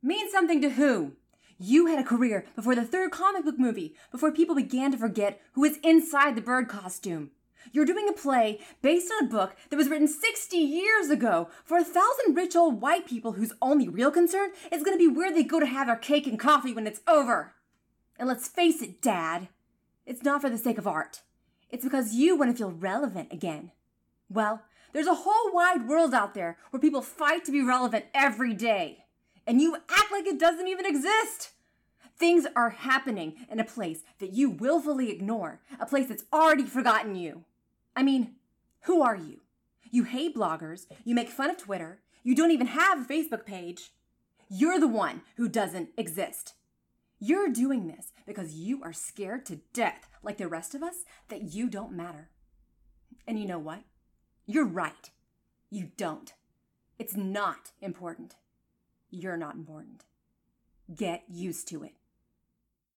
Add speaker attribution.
Speaker 1: Means something to who? You had a career before the third comic book movie, before people began to forget who was inside the bird costume. You're doing a play based on a book that was written 60 years ago for 1,000 rich old white people whose only real concern is going to be where they go to have their cake and coffee when it's over. And let's face it, Dad, it's not for the sake of art. It's because you want to feel relevant again. Well, there's a whole wide world out there where people fight to be relevant every day. And you act like it doesn't even exist. Things are happening in a place that you willfully ignore, a place that's already forgotten you. I mean, who are you? You hate bloggers, you make fun of Twitter, you don't even have a Facebook page. You're the one who doesn't exist. You're doing this because you are scared to death, like the rest of us, that you don't matter. And you know what? You're right. You don't. It's not important. You're not important. Get used to it.